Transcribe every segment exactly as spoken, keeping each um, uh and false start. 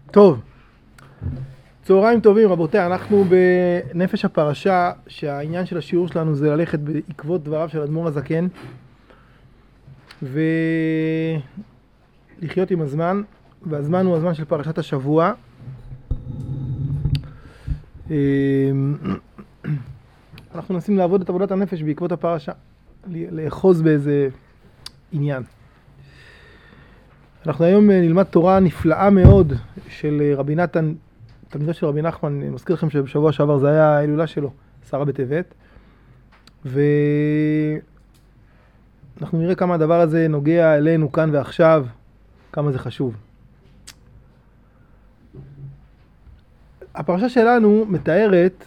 טוב, צהריים טובים רבותיי, אנחנו בנפש הפרשה שהעניין של השיעור שלנו זה ללכת בעקבות דבריו של אדמו"ר הזקן ולחיות עם הזמן, והזמן הוא הזמן של פרשת השבוע. אנחנו נסים לעבוד את עבודת הנפש בעקבות הפרשה, לאחוז באיזה עניין. אנחנו היום נלמד תורה נפלאה מאוד של רבי נתן, תלמידו של רבי נחמן. אני מזכיר לכם שבשבוע שעבר זה היה ההילולה שלו, עשרה בטבת, ואנחנו נראה כמה הדבר הזה נוגע אלינו כאן ועכשיו, כמה זה חשוב. הפרשה שלנו מתארת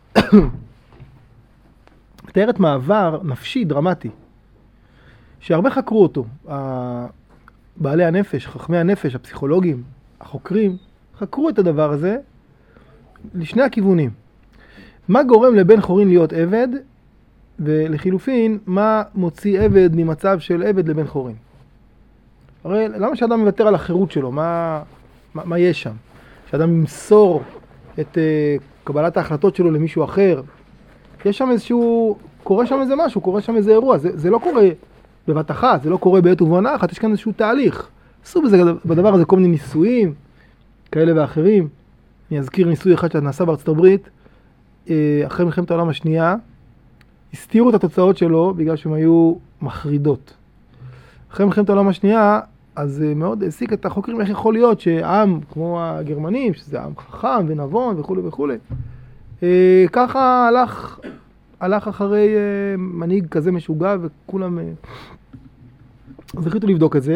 מתארת מעבר נפשי דרמטי שהרבה חקרו אותו. בעלי הנפש, חכמי הנפש, הפסיכולוגים, החוקרים, חקרו את הדבר הזה לשני הכיוונים. מה גורם לבן חורין להיות עבד, ולחילופין, מה מוציא עבד ממצב של עבד לבן חורין? הרי למה שאדם מוותר על החירות שלו? מה, מה, מה יש שם? שאדם ימסור את uh, קבלת ההחלטות שלו למישהו אחר? יש שם איזשהו, קורה שם איזה משהו, קורה שם איזה אירוע. זה, זה לא קורה בבת אחת, זה לא קורה בעת ובעונה אחת, יש כאן איזשהו תהליך. עשו בזה, בדבר הזה כל מיני ניסויים כאלה ואחרים. אני אזכיר ניסוי אחד שנעשה בארצות הברית, אחרי מלחמת העולם השנייה, הסתירו את התוצאות שלו בגלל שהן היו מחרידות. אחרי מלחמת העולם השנייה, אז מאוד העסיק את החוקרים איך יכול להיות שעם כמו הגרמנים, שזה עם חכם ונבון וכו' וכו', ככה הלך, הלך אחרי מנהיג כזה משוגע, וכולם אז החליטו לבדוק את זה.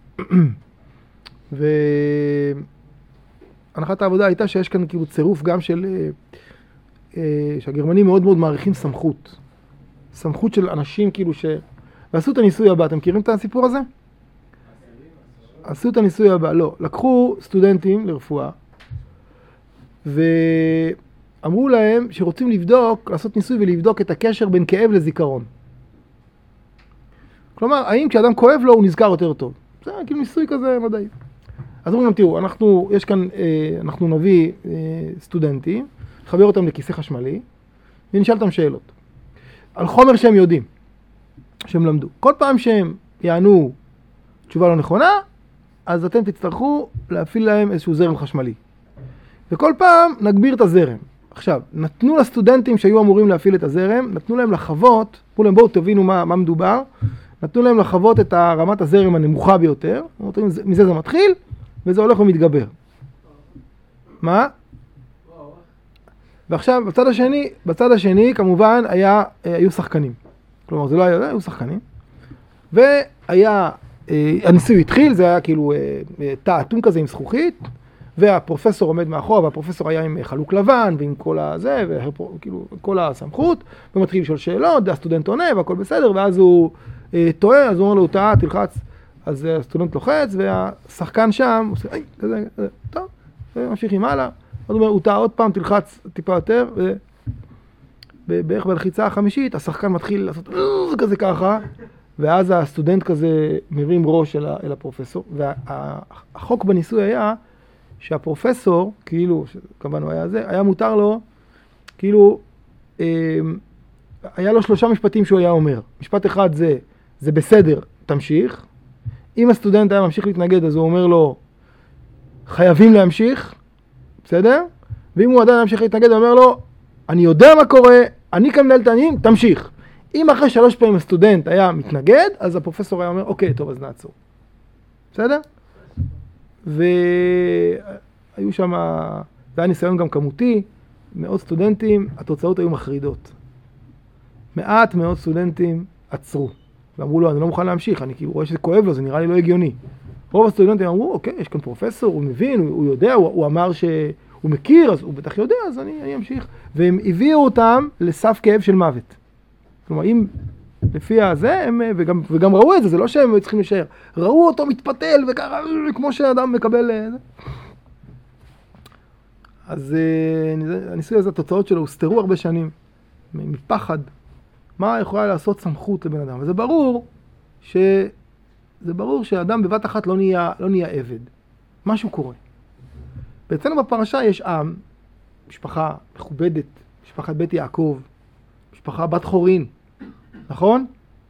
והנחת העבודה הייתה שיש כאן כאילו צירוף גם של שהגרמנים מאוד מאוד מעריכים סמכות. סמכות של אנשים כאילו ש... ועשו את הניסוי הבא. אתם מכירים את הסיפור הזה? עשו את הניסוי הבא. לא. לקחו סטודנטים לרפואה ואמרו להם שרוצים לבדוק, לעשות ניסוי ולבדוק את הקשר בין כאב לזיכרון. כלומר, האם כשאדם כואב לו הוא נזכר יותר טוב? זה כאילו ניסוי כזה מדעי. אז אומרים להם, תראו, אנחנו, יש כאן, אנחנו נביא סטודנטים, נחבר אותם לכיסא חשמלי, ונשאל אותם שאלות. על חומר שהם יודעים, שהם למדו. כל פעם שהם יענו תשובה לא נכונה, אז אתם תצטרכו להפעיל להם איזשהו זרם חשמלי. וכל פעם נגביר את הזרם. עכשיו, נתנו לסטודנטים שהיו אמורים להפעיל את הזרם, נתנו להם לחוות, אמרו להם בואו תבינו מה, מה מדובר, נתנו להם לחוות את רמת הזרם הנמוכה ביותר, מזה זה מתחיל, וזה הולך ומתגבר. מה? ועכשיו, בצד השני, בצד השני, כמובן, היה, היו שחקנים. כלומר, זה לא היה, היו שחקנים. והיה, הניסוי התחיל, זה היה כאילו תא אטום כזה עם זכוכית, והפרופסור עומד מאחור, והפרופסור היה עם חלוק לבן, ועם כל הזה, וכאילו, כל הסמכות, ומתחיל לשאול שאלות, והסטודנט עונה, והכל בסדר, ואז הוא טועה, אז הוא אומר לו, הוא טעה, תלחץ, אז הסטודנט לוחץ, והשחקן שם, הוא עושה, איי, כזה, כזה, טוב, וממשיכים הלאה. אז הוא אומר, הוא טעה עוד פעם, תלחץ טיפה יותר, ובערך בלחיצה החמישית, השחקן מתחיל לעשות כזה ככה, ואז הסטודנט כזה מרים ראש אל הפרופסור, והחוק בניסוי היה, שהפרופסור, כאילו, כמובן הוא היה זה, היה מותר לו, כאילו, היה לו שלושה משפטים שהוא היה אומר. משפט אחד זה, זה בסדר, תמשיך. אם הסטודנט היה ממשיך להתנגד, אז הוא אומר לו, חייבים להמשיך, בסדר? ואם הוא עדיין ממשיך להתנגד, הוא אומר לו, אני יודע מה קורה, אני כאן מנהל את העניינים, תמשיך. אם אחרי שלוש פעמים הסטודנט היה מתנגד, אז הפרופסור היה אומר, אוקיי, טוב, אז נעצור. בסדר? והיו שם, זה היה ניסיון גם כמותי, מאות סטודנטים, התוצאות היו מחרידות. מעט מאות סטודנטים עצרו, ואמרו לו, אני לא מוכן להמשיך, אני כאילו רואה שזה כואב לו, זה נראה לי לא הגיוני. רוב הסטודנטים אמרו, אוקיי, יש כאן פרופסור, הוא מבין, הוא, הוא יודע, הוא, הוא אמר שהוא מכיר, אז הוא בטח יודע, אז אני, אני אמשיך. והם הביאו אותם לסף כאב של מוות. כלומר, אם לפי הזה, הם, וגם, וגם ראו את זה, זה לא שהם צריכים להישאר. ראו אותו מתפתל, וככה, כמו שאדם מקבל... אז הניסוי הזה, התוצאות שלו, הוסתרו הרבה שנים, מפחד. מה יכולה לעשות סמכות לבן אדם? וזה ברור ש... זה ברור שהאדם בבת אחת לא נהיה, לא נהיה עבד. משהו קורה. ואצלנו בפרשה יש עם, משפחה מכובדת, משפחת בית יעקב, משפחה בת חורין, נכון?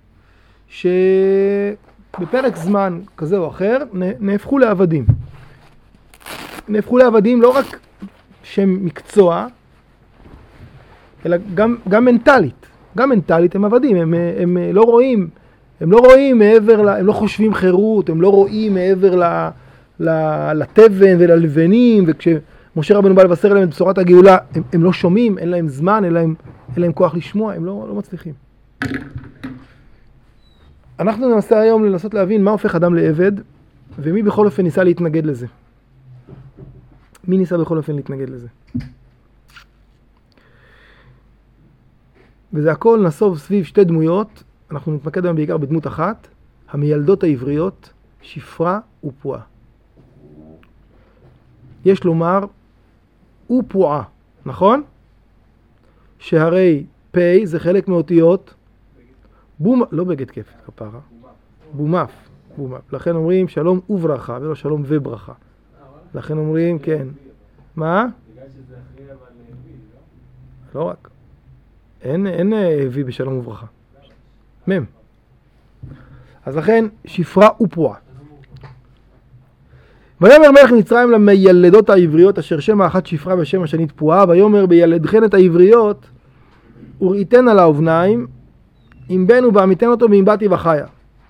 שבפרק זמן כזה או אחר נהפכו לעבדים. נהפכו לעבדים לא רק שם מקצוע, אלא גם, גם מנטלית. גם מנטלית הם עבדים, הם, הם לא רואים, הם לא רואים מעבר, ל, הם לא חושבים חירות, הם לא רואים מעבר ל, ל, לתבן וללבנים, וכשמשה רבנו בא לבשר להם את בשורת הגאולה, הם, הם לא שומעים, אין להם זמן, אין להם, אין להם כוח לשמוע, הם לא, לא מצליחים. אנחנו ננסה היום לנסות להבין מה הופך אדם לעבד, ומי בכל אופן ניסה להתנגד לזה. מי ניסה בכל אופן להתנגד לזה? וזה הכל נסוב סביב שתי דמויות, אנחנו נתמקד היום בעיקר בדמות אחת, המילדות העבריות, שפרה ופועה. יש לומר, ופועה, נכון? שהרי פי זה חלק מאותיות, בום, לא בגד כפת, כפרה, בומף, בומף. לכן אומרים שלום וברכה, ולא שלום וברכה. לכן אומרים, כן. מה? בגלל שזה אחרי אבל וי, לא? לא רק. אין, אין וי בשלום וברכה. מם. אז לכן, שפרה ופועה. ויאמר מלך מצרים למילדות העבריות, אשר שם האחת שפרה ושם השנית פועה, ויאמר בילדכן את העבריות, וראיתן על האובניים, אם בן ובעמיתן אותו ואם באתי וחיה.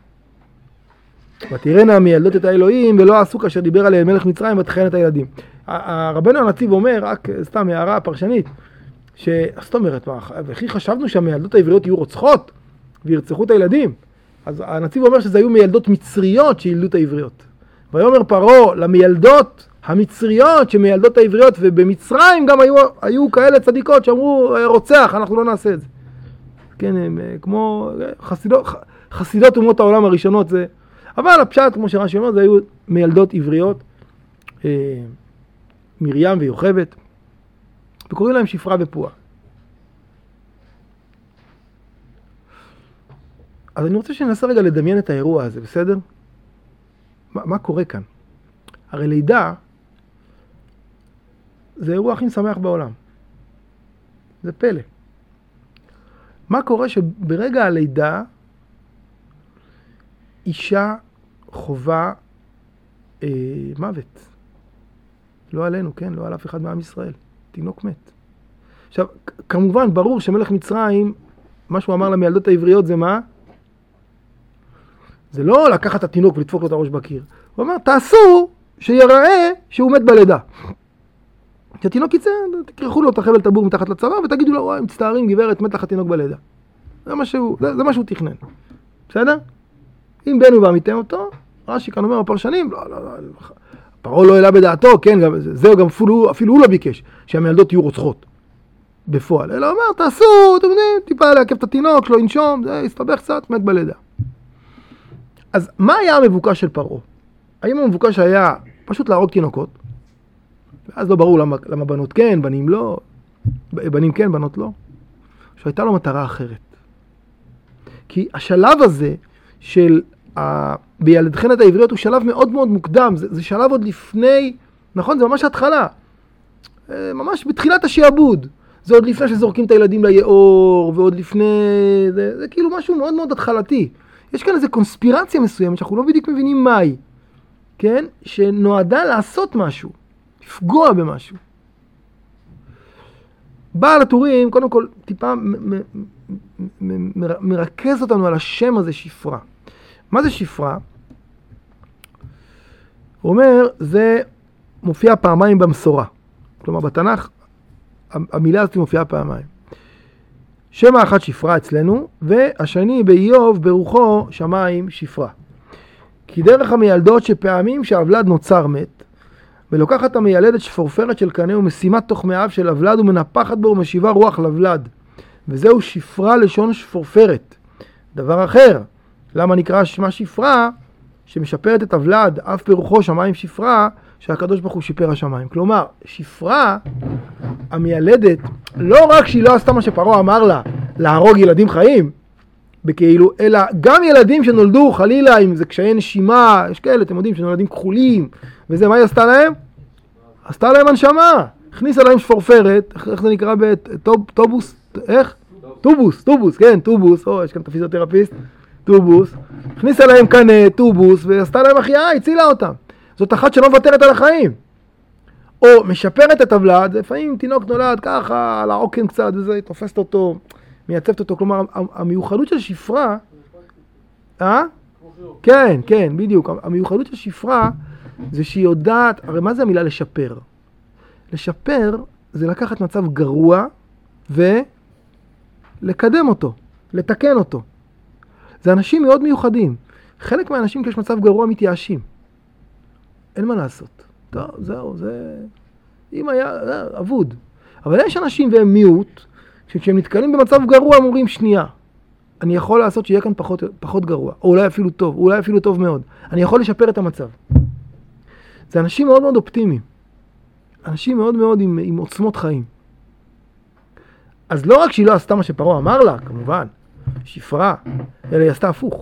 ותראינה מילדות את האלוהים, ולא עשו כאשר דיבר עליהם מלך מצרים, ותכן את הילדים. הרבנו הנציב אומר, רק סתם הערה פרשנית, שזאת אומרת, וכי חשבנו שהמילדות העבריות יהיו רוצחות, וירצחו את הילדים. אז הנציב אומר שזה היו מילדות מצריות שילדו את העבריות. ויאמר פרעה למילדות המצריות שמילדות העבריות, ובמצרים גם היו, היו כאלה צדיקות שאמרו, רוצח, אנחנו לא נעשה את זה. כן, הם כמו חסידות, חסידות אומות העולם הראשונות זה, אבל הפשט, כמו שרש"י אומר, זה היו מילדות עבריות, אה, מרים ויוכבד, וקוראים להם שפרה ופועה. אז אני רוצה שננסה רגע לדמיין את האירוע הזה, בסדר? מה, מה קורה כאן? הרי לידה זה האירוע הכי משמח בעולם. זה פלא. מה קורה שברגע הלידה אישה חובה אה, מוות? לא עלינו, כן? לא על אף אחד מעם ישראל. תינוק מת. עכשיו, כמובן, ברור שמלך מצרים, מה שהוא אמר למילדות העבריות זה מה? זה לא לקחת את התינוק ולדפוק לו את הראש בקיר. הוא אמר, תעשו שיראה שהוא מת בלידה. כשהתינוק יצא, תקרחו לו את החבל טבור מתחת לצבא ותגידו לו, וואי, מצטערים גברת, מת לך התינוק בלידה. זה מה שהוא, זה, זה מה שהוא תכנן. בסדר? אם בן ובעמיתן אותו, רש"י כאן אומר בפרשנים, לא, לא, לא, פרעה לא העלה בדעתו, כן, גם, זהו גם אפילו, אפילו הוא לא ביקש, שהמילדות יהיו רוצחות. בפועל. אלא אומר, תעשו, אתם יודעים, טיפה לעכב את התינוק, לא ינשום, זה יסתבך קצת, מת בלידה. אז מה היה המבוקש של פרעה? האם המבוקש היה פשוט להרוג תינוקות? ואז לא ברור למה, למה בנות כן, בנים לא, בנים כן, בנות לא. שהייתה לו מטרה אחרת. כי השלב הזה של ה... בילדכן את העבריות הוא שלב מאוד מאוד מוקדם, זה, זה שלב עוד לפני, נכון? זה ממש התחלה. ממש בתחילת השיעבוד. זה עוד לפני שזורקים את הילדים ליאור, ועוד לפני, זה, זה כאילו משהו מאוד מאוד התחלתי. יש כאן איזו קונספירציה מסוימת שאנחנו לא בדיוק מבינים מהי, כן? שנועדה לעשות משהו, לפגוע במשהו. בעל הטורים, קודם כל, טיפה מ- מ- מ- מ- מרכז אותנו על השם הזה, שפרה. מה זה שפרה? הוא אומר, זה מופיע פעמיים במסורה. כלומר, בתנ"ך, המילה הזאת מופיעה פעמיים. שם האחת שפרה אצלנו, והשני באיוב ברוחו שמיים שפרה. כי דרך המילדות שפעמים שהוולד נוצר מת, ולוקחת המילדת שפורפרת של קנה ומשימת תוך מאיו של הוולד ומנפחת בו ומשיבה רוח לוולד. וזהו שפרה לשון שפורפרת. דבר אחר, למה נקרא שמה שפרה? שמשפרת את הוולד, אף ברוחו שמיים שפרה, שהקדוש ברוך הוא שיפר השמיים. כלומר, שפרה, המילדת, לא רק שהיא לא עשתה מה שפרעה אמר לה, להרוג ילדים חיים, בכאילו, אלא גם ילדים שנולדו חלילה עם זה קשיי נשימה, יש כאלה, אתם יודעים, שנולדים כחולים, וזה, מה היא עשתה להם? עשתה להם הנשמה, הכניסה להם שפורפרת, איך זה נקרא בטובוס, איך? טובוס, טובוס, כן, טובוס, או, יש כאן את הפיזיותרפיסט, טובוס, הכניסה להם כאן טובוס, ועשתה להם החייאה, הצילה אותם. זאת אחת שלא מוותרת על החיים. או משפרת את הוולד, לפעמים תינוק נולד ככה, על העוקם קצת, וזה, תופסת אותו, מייצבת אותו, כלומר, המיוחדות של שפרה, אה? כן, כן, בדיוק, המיוחדות של שפרה, זה שהיא יודעת, הרי מה זה המילה לשפר? לשפר זה לקחת מצב גרוע ולקדם אותו, לתקן אותו. זה אנשים מאוד מיוחדים. חלק מהאנשים כשיש מצב גרוע מתייאשים. אין מה לעשות. טוב, זהו, זה... אם היה... אבוד. אבל יש אנשים והם מיעוט, שכשהם נתקלים במצב גרוע הם אומרים שנייה. אני יכול לעשות שיהיה כאן פחות, פחות גרוע, או אולי אפילו טוב, או אולי אפילו טוב מאוד. אני יכול לשפר את המצב. זה אנשים מאוד מאוד אופטימיים. אנשים מאוד מאוד עם, עם עוצמות חיים. אז לא רק שהיא לא עשתה מה שפרעה אמר לה, כמובן, שפרה, אלא היא עשתה הפוך.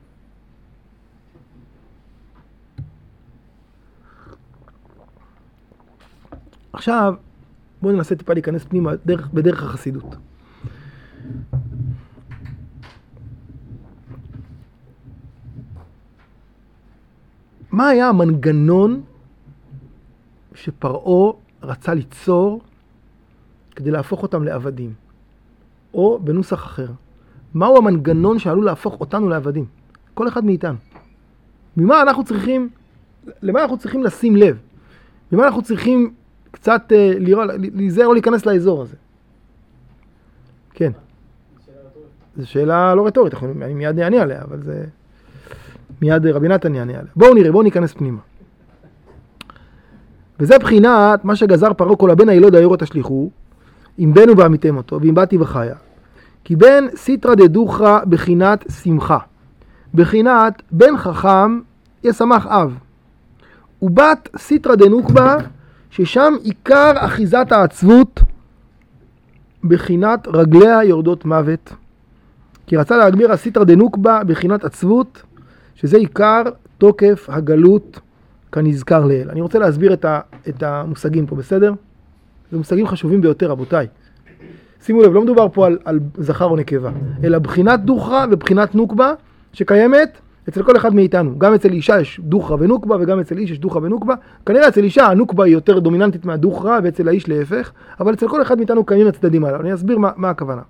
עכשיו, בואו ננסה טיפה להיכנס פנימה דרך, בדרך החסידות. מה היה המנגנון שפרעה רצה ליצור כדי להפוך אותם לעבדים? או בנוסח אחר, מהו המנגנון שעלול להפוך אותנו לעבדים? כל אחד מאיתנו. ממה אנחנו צריכים, למה אנחנו צריכים לשים לב? ממה אנחנו צריכים קצת להיזהר או להיכנס לאזור הזה? כן. זו שאלה לא רטורית, אני מיד נענה עליה, אבל זה... מיד רבי נתן יענה עליה. בואו נראה, בואו ניכנס פנימה. וזה בחינת מה שגזר פרעה כל הבן הילוד היורו תשליכו, אם בנו ועמיתם אותו, ואם באתי וחיה. כי בן סיטרא דדוכרא בחינת שמחה. בחינת בן חכם ישמח אב. ובת סיטרא דנוקבה, ששם עיקר אחיזת העצבות בחינת רגליה יורדות מוות. כי רצה להגביר הסיטרא דנוקבה בחינת עצבות, שזה עיקר תוקף הגלות כנזכר לאל. אני רוצה להסביר את, ה, את המושגים פה, בסדר? זה מושגים חשובים ביותר, רבותיי. שימו לב, לא מדובר פה על, על זכר או נקבה, אלא בחינת דוכרא ובחינת נוקבה שקיימת אצל כל אחד מאיתנו. גם אצל אישה יש דוכרא ונוקבה, וגם אצל איש יש דוכרא ונוקבה. כנראה אצל אישה הנוקבה היא יותר דומיננטית מהדוכרא, ואצל האיש להפך, אבל אצל כל אחד מאיתנו קיימים הצדדים עליו. אני אסביר מה, מה הכוונה.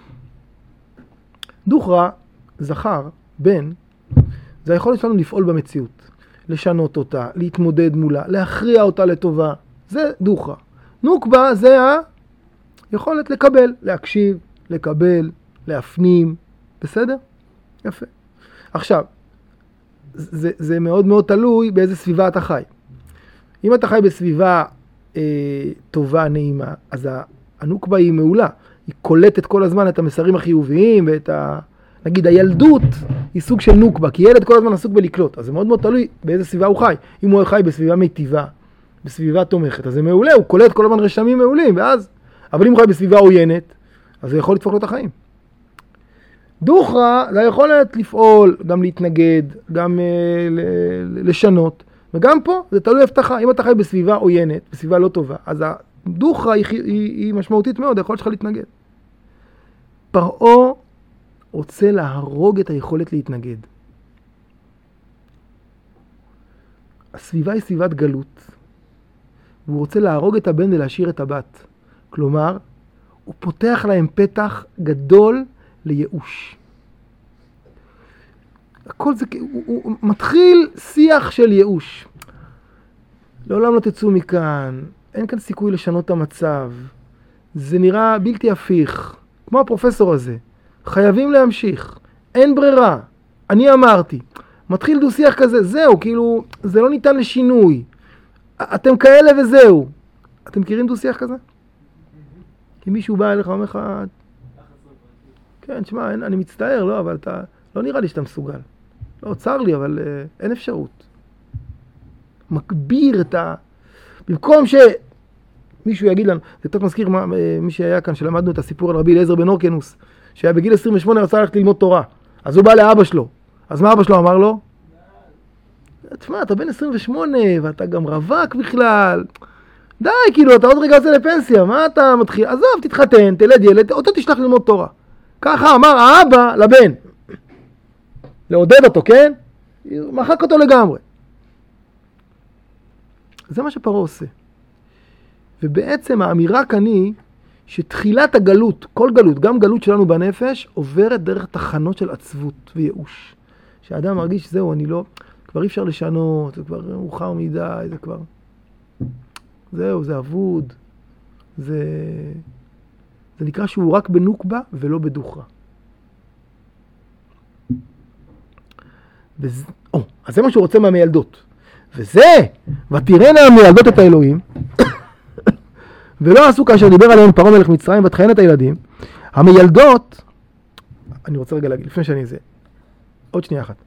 דוכרא, זכר, בן, זה היכולת שלנו לפעול במציאות, לשנות אותה, להתמודד מולה, להכריע אותה לטובה. זה דוכרא. נוקבה זה היכולת לקבל, להקשיב, לקבל, להפנים. בסדר? יפה. עכשיו, זה, זה מאוד מאוד תלוי באיזה סביבה אתה חי. אם אתה חי בסביבה אה, טובה, נעימה, אז הנוקבה היא מעולה. היא קולטת כל הזמן את המסרים החיוביים ואת ה... נגיד, הילדות היא סוג של נוקבה, כי ילד כל הזמן עסוק בלקלוט. אז זה מאוד מאוד תלוי באיזה סביבה הוא חי. אם הוא חי בסביבה מיטיבה, בסביבה תומכת, אז זה מעולה, הוא קולט כל הזמן רשמים מעולים, ואז... אבל אם הוא חי בסביבה עוינת, אז זה יכול לדפוק לו את החיים. דוכרא זה היכולת לפעול, גם להתנגד, גם אה, לשנות, וגם פה זה תלוי איפה אתה חי. אם אתה חי בסביבה עוינת, בסביבה לא טובה, אז הדוכרא היא, היא, היא משמעותית מאוד, היכולת שלך להתנגד. פרעה רוצה להרוג את היכולת להתנגד. הסביבה היא סביבת גלות, והוא רוצה להרוג את הבן ולהשאיר את הבת. כלומר, הוא פותח להם פתח גדול לייאוש. הכל זה, הוא, הוא מתחיל שיח של ייאוש. לעולם לא תצאו מכאן, אין כאן סיכוי לשנות את המצב. זה נראה בלתי הפיך, כמו הפרופסור הזה. חייבים להמשיך, אין ברירה. אני אמרתי, מתחיל דו שיח כזה, זהו, כאילו, זה לא ניתן לשינוי. אתם כאלה וזהו. אתם מכירים דו שיח כזה? כי מישהו בא אליך ואומר לך, כן, תשמע, אני מצטער, לא, אבל אתה, לא נראה לי שאתה מסוגל. לא, צר לי, אבל אה, אין אפשרות. מגביר את ה... במקום שמישהו יגיד לנו, זה קצת מזכיר מה, מי שהיה כאן, שלמדנו את הסיפור על רבי אליעזר בן הורקנוס, שהיה בגיל עשרים ושמונה רצה ללכת ללמוד תורה. אז הוא בא לאבא שלו. אז מה אבא שלו אמר לו? תשמע, אתה בן עשרים ושמונה, ואתה גם רווק בכלל. די, כאילו, אתה עוד רגע יוצא לפנסיה, מה אתה מתחיל? עזוב, תתחתן, תלד ילד, אותו תשלח ללמוד תורה. ככה אמר האבא לבן. לעודד אותו, כן? מחק אותו לגמרי. זה מה שפרעה עושה. ובעצם האמירה כאן היא שתחילת הגלות, כל גלות, גם גלות שלנו בנפש, עוברת דרך תחנות של עצבות וייאוש. שהאדם מרגיש שזהו, אני לא, כבר אי אפשר לשנות, זה כבר מאוחר מדי, זה כבר, זהו, זה אבוד, זה, זה נקרא שהוא רק בנוקבה ולא בדוחרה. וזה, או, אז זה מה שהוא רוצה מהמילדות. וזה, ותראינה המילדות את האלוהים, ולא עשו כאשר דיבר עליהם פרעה מלך מצרים ותחיין את הילדים. המילדות, אני רוצה רגע להגיד, לפני שאני זה, עוד שנייה אחת.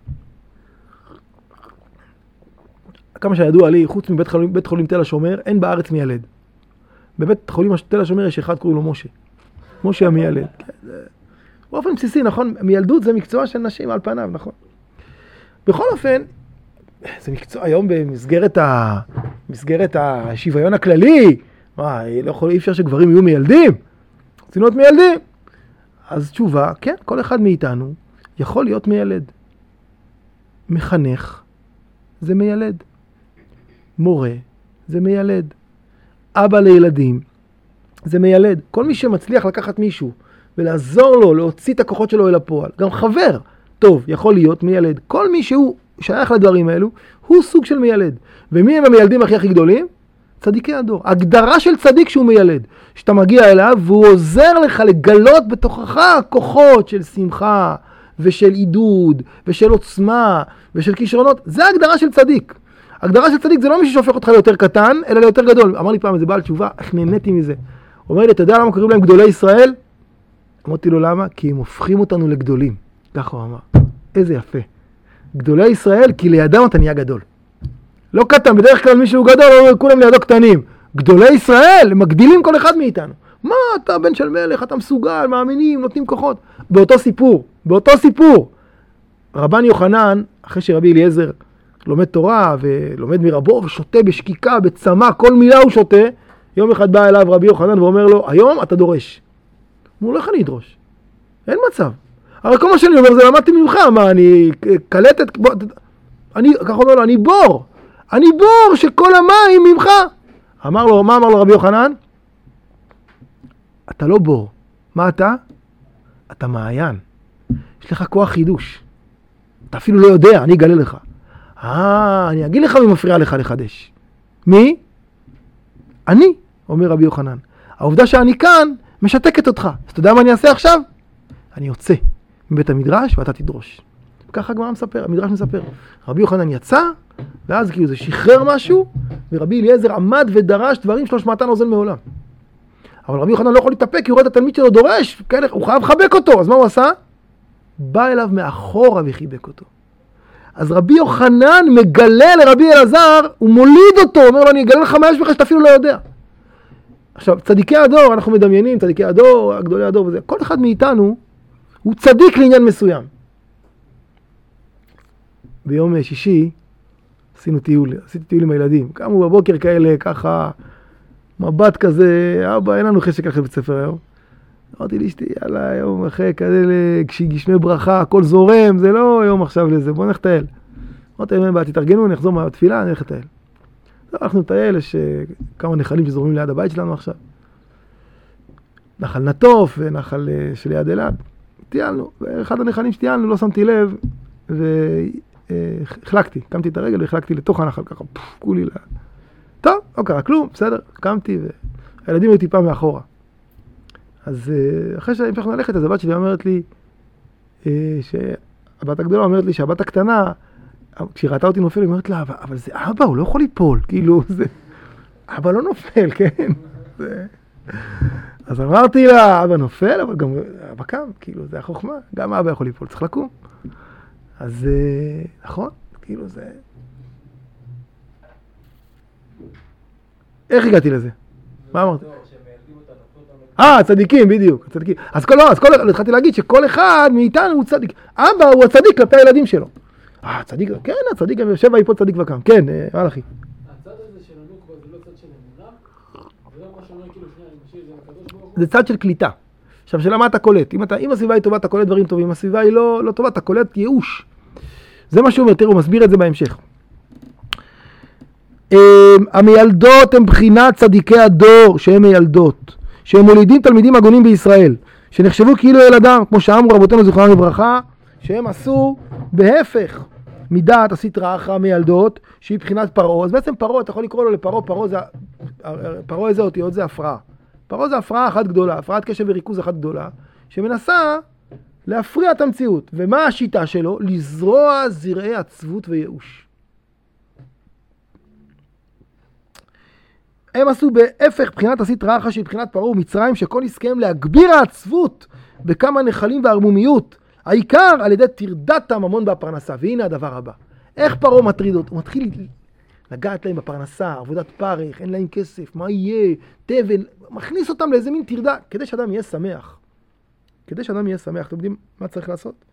כמה שידוע לי, חוץ מבית חולים, בית חולים תל השומר, אין בארץ מיילד. בבית חולים תל השומר יש אחד, קוראים לו משה. משה המיילד. באופן בסיסי, נכון? מילדות זה מקצוע של נשים על פניו, נכון? בכל אופן, זה מקצוע היום במסגרת ה... מסגרת השוויון הכללי. מה, לא יכול, אי אפשר שגברים יהיו מיילדים? רוצים להיות מיילדים? אז תשובה, כן, כל אחד מאיתנו יכול להיות מיילד. מחנך זה מיילד. מורה זה מיילד. אבא לילדים זה מיילד. כל מי שמצליח לקחת מישהו ולעזור לו להוציא את הכוחות שלו אל הפועל, גם חבר טוב יכול להיות מיילד. כל מי שהוא שייך לדברים האלו הוא סוג של מיילד. ומי הם המילדים הכי הכי גדולים? צדיקי הדור. הגדרה של צדיק שהוא מיילד. שאתה מגיע אליו והוא עוזר לך לגלות בתוכך כוחות של שמחה ושל עידוד ושל עוצמה ושל כישרונות. זה ההגדרה של צדיק. הגדרה של צדיק זה לא מישהו שהופך אותך ליותר קטן, אלא ליותר גדול. אמר לי פעם איזה בעל תשובה, איך נהניתי מזה. הוא אומר לי, אתה יודע למה קוראים להם גדולי ישראל? אמרתי לו למה? כי הם הופכים אותנו לגדולים. ככה הוא אמר. איזה יפה. גדולי ישראל, כי לידם אתה נהיה גדול. לא קטן, בדרך כלל מישהו גדול, כולם לידו קטנים. גדולי ישראל, הם מגדילים כל אחד מאיתנו. מה, אתה בן של מלך, אתה מסוגל, מאמינים, נותנים כוחות. באותו סיפור, באותו סיפור. רבן יוחנן, אחרי שרבי אליעזר לומד תורה ולומד מרבו ושותה בשקיקה, בצמא, כל מילה הוא שותה, יום אחד בא אליו רבי יוחנן ואומר לו, היום אתה דורש. הוא אומר, איך אני אדרוש? אין מצב. הרי כל מה שאני אומר זה למדתי ממך, מה, אני קלטת, אני, ככה אומר לו, אני בור. אני בור שכל המים ממך. אמר לו, מה אמר לו רבי יוחנן? אתה לא בור. מה אתה? אתה מעיין. יש לך כוח חידוש. אתה אפילו לא יודע, אני אגלה לך. אה, אני אגיד לך מי מפריע לך לחדש. מי? אני, אומר רבי יוחנן. העובדה שאני כאן משתקת אותך. אז אתה יודע מה אני אעשה עכשיו? אני יוצא מבית המדרש ואתה תדרוש. ככה הגמרא מספר, המדרש מספר. רבי יוחנן יצא, ואז כאילו זה שחרר משהו, ורבי אליעזר עמד ודרש דברים שלוש מעתן אוזן מעולם. אבל רבי יוחנן לא יכול להתאפק, כי הוא רואה את התלמיד שלו דורש, כאלה, הוא חייב לחבק אותו. אז מה הוא עשה? בא אליו מאחורה וחיבק אותו. אז רבי יוחנן מגלה לרבי אלעזר, הוא מוליד אותו, אומר לו, אני אגלה לך מה יש בך שאתה אפילו לא יודע. עכשיו, צדיקי הדור, אנחנו מדמיינים, צדיקי הדור, גדולי הדור וזה, כל אחד מאיתנו הוא צדיק לעניין מסוים. ביום שישי עשינו טיול, עשיתי טיול עם הילדים, קמו בבוקר כאלה, ככה, מבט כזה, אבא, אין לנו חשק אחרי בית ספר היום. אמרתי לאשתי, יאללה, יום אחרי כזה, כשגשמי ברכה, הכל זורם, זה לא יום עכשיו לזה, בוא נחתהל. אמרתי, בא, תתארגנו, נחזור מהתפילה, נלך לטייל. אנחנו נטייל, יש כמה נחלים שזורמים ליד הבית שלנו עכשיו. נחל נטוף ונחל שליד אלעד. טיילנו, ואחד הנחלים שטיילנו, לא שמתי לב, והחלקתי, קמתי את הרגל והחלקתי לתוך הנחל, ככה, פוף, כולי לה. טוב, לא קרה כלום, בסדר, קמתי, והילדים היו טיפה מאחורה. אז אחרי שהמשכנו ללכת, אז הבת שלי אומרת לי, שהבת הגדולה אומרת לי שהבת הקטנה, כשהיא ראתה אותי נופל, היא אומרת לה, אבל זה אבא, הוא לא יכול ליפול, כאילו, זה, אבא לא נופל, כן? זה... אז אמרתי לה, אבא נופל, אבל גם אבא קם, כאילו, זה החוכמה, גם אבא יכול ליפול, צריך לקום. אז נכון, כאילו זה... איך הגעתי לזה? מה אמרתי? אה, צדיקים, בדיוק, צדיקים. אז כל, אז כל, התחלתי להגיד שכל אחד מאיתנו הוא צדיק. אבא הוא הצדיק כלפי הילדים שלו. אה, צדיק, כן, הצדיק, יושב ויפול צדיק וקם. כן, מה לכי? הצד הזה של הנוקבה זה לא צד של אמונה? זה צד של קליטה. עכשיו, שאלה מה אתה קולט? אם, אתה, אם הסביבה היא טובה, אתה קולט דברים טובים. אם הסביבה היא לא, לא טובה, אתה קולט ייאוש. זה מה שהוא אומר, תראו, הוא מסביר את זה בהמשך. המילדות הם בחינת צדיקי הדור שהם מילדות, שהם מולידים תלמידים הגונים בישראל, שנחשבו כאילו ילדם, כמו שאמרו רבותינו זכרונם לברכה, שהם עשו בהפך מדעת הסטרא אחרא מילדות, שהיא בחינת פרעה. אז בעצם פרעה, אתה יכול לקרוא לו לפרעה, פרעה זה, פרעה איזה אותיות, זה הפרעה. פרעה זה הפרעה אחת גדולה, הפרעת קשב וריכוז אחת גדולה, שמנסה להפריע את המציאות. ומה השיטה שלו? לזרוע זרעי עצבות וייאוש. הם עשו בהפך בחינת הסטרא אחרא שהיא בחינת פרעה ומצרים, שכל עסקיהם להגביר העצבות בכמה נחלים והרמומיות, העיקר על ידי תרדת הממון בפרנסה. והנה הדבר הבא. איך פרעה מטריד אותו? הוא מתחיל לגעת להם בפרנסה, עבודת פרך, אין להם כסף, מה יהיה, תבן, מכניס אותם לאיזה מין תרדה, כדי שאדם יהיה שמח. כדי שאדם יהיה שמח, אתם יודעים מה צריך לעשות?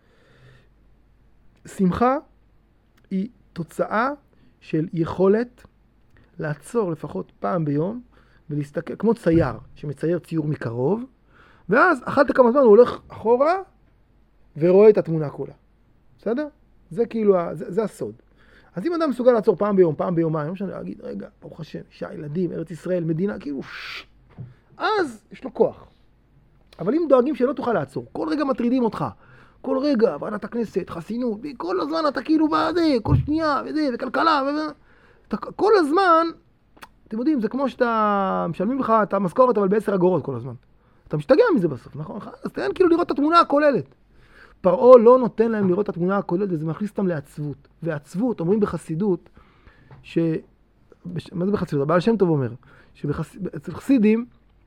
שמחה היא תוצאה של יכולת לעצור לפחות פעם ביום ולהסתכל, כמו צייר שמצייר ציור מקרוב, ואז אחת לכמה זמן הוא הולך אחורה ורואה את התמונה כולה. בסדר? זה כאילו, זה, זה הסוד. אז אם אדם מסוגל לעצור פעם ביום, פעם ביומיים, לא משנה, להגיד, רגע, ברוך השם, אישה, ילדים, ארץ ישראל, מדינה, כאילו, שש, אז יש לו כוח. אבל אם דואגים שלא תוכל לעצור, כל רגע מטרידים אותך, כל רגע, ועדת הכנסת, חסינות, כל הזמן אתה כאילו בזה, כל שנייה, וזה, וכלכלה, וזה, אתה, כל הזמן, אתם יודעים, זה כמו שאתה משלמים לך את המשכורת, אבל בעשר אגורות כל הזמן. אתה משתגע מזה בסוף, נכון? אז תן כאילו לראות את התמונה הכוללת. פרעה לא נותן להם לראות את התמונה הכוללת, וזה מכניס אותם לעצבות. ועצבות, אומרים בחסידות, ש... בש... מה זה בחסידות? הבעל שם טוב אומר, שאצל חסידים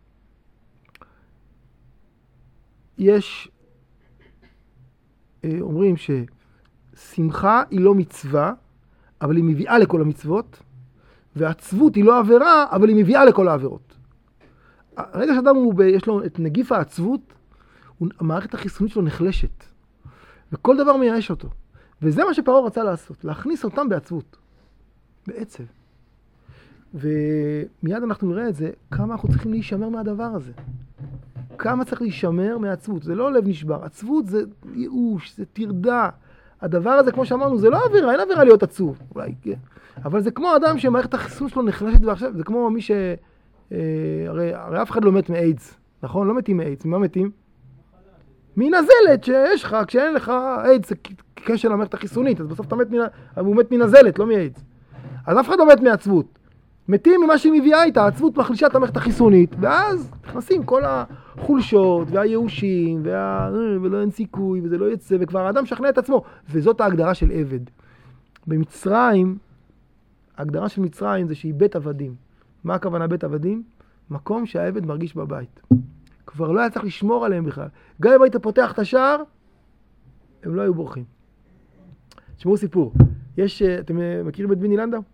יש, אומרים ששמחה היא לא מצווה, אבל היא מביאה לכל המצוות, ועצבות היא לא עבירה, אבל היא מביאה לכל העבירות. הרגע שאדם הוא ב... יש לו את נגיף העצבות, המערכת החיסונית שלו נחלשת. וכל דבר מייאש אותו. וזה מה שפרעה רצה לעשות, להכניס אותם בעצבות. בעצב. ומיד אנחנו נראה את זה, כמה אנחנו צריכים להישמר מהדבר הזה. כמה צריך להישמר מהעצבות. זה לא לב נשבר. עצבות זה ייאוש, זה תרדה. הדבר הזה, כמו שאמרנו, זה לא עבירה, אין עבירה להיות עצוב. אולי, כן. אבל זה כמו אדם שמערכת החיסון שלו נחלשת ועכשיו, זה כמו מי ש... אה, הרי, הרי אף אחד לא מת מאיידס, נכון? לא מתים מאיידס. ממה מתים? מנזלת שיש לך, כשאין לך איידס, זה קשר למערכת החיסונית, אז בסוף אתה מת, הוא מת מנזלת, לא מאיידס. אז אף אחד לא מת מעצבות. מתים ממה שהיא מביאה איתה, העצבות מחלישה את המערכת החיסונית, ואז נכנסים כל החולשות והייאושים, וה... ולא אין סיכוי, וזה לא יצא, וכבר האדם שכנע את עצמו. וזאת ההגדרה של עבד. במצרים, ההגדרה של מצרים זה שהיא בית עבדים. מה הכוונה בית עבדים? מקום שהעבד מרגיש בבית. כבר לא היה צריך לשמור עליהם בכלל. גם אם היית פותח את השער, הם לא היו בורחים. תשמעו סיפור. יש, אתם מכירים את ביני לנדאו?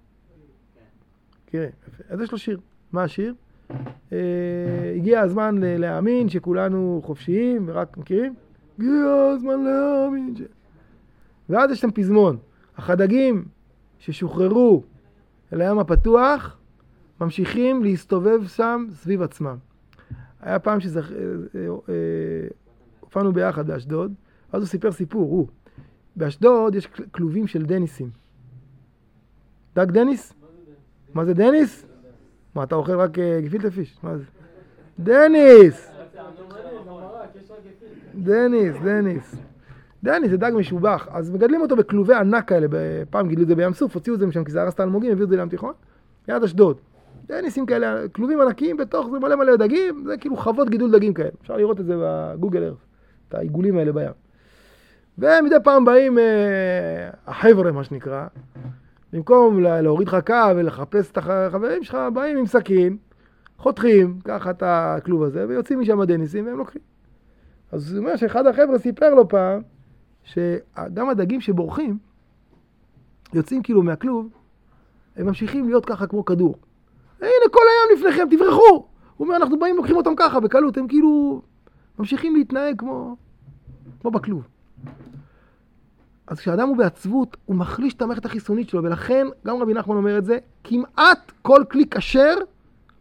כן. אז יש לו שיר. מה השיר? אה, הגיע הזמן להאמין שכולנו חופשיים, ורק מכירים? הגיע הזמן להאמין ש... ואז יש להם פזמון. החדגים ששוחררו אל הים הפתוח, ממשיכים להסתובב שם סביב עצמם. היה פעם שהופענו ביחד באשדוד, אז הוא סיפר סיפור, הוא. באשדוד יש כלובים של דניסים. דג דניס? מה זה דניס? מה, אתה אוכל רק גפילטע פיש? מה זה? דניס! דניס, דניס. דניס זה דג משובח, אז מגדלים אותו בכלובי ענק כאלה, פעם גידלו את זה בים סוף, הוציאו את זה משם, כי זה הרס את האלמוגים, הביאו את זה לים תיכון, יד אשדוד. דניסים כאלה, כלובים ענקיים, בתוך זה מלא מלא דגים, זה כאילו חוות גידול דגים כאלה. אפשר לראות את זה בגוגל ארת', את העיגולים האלה בים. ומדי פעם באים אה, החבר'ה, מה שנקרא, במקום להוריד חכה ולחפש את החברים שלך, באים עם סכין, חותכים ככה את הכלוב הזה, ויוצאים משם הדניסים והם לוקחים. אז זאת אומרת שאחד החבר'ה סיפר לו פעם, שגם הדגים שבורחים, יוצאים כאילו מהכלוב, הם ממשיכים להיות ככה כמו כדור. הנה כל היום לפניכם, תברחו! הוא אומר, אנחנו באים לוקחים אותם ככה בקלות, הם כאילו ממשיכים להתנהג כמו, כמו בכלוב. אז כשאדם הוא בעצבות, הוא מחליש את המערכת החיסונית שלו, ולכן, גם רבי נחמן אומר את זה, כמעט כל כלי כשר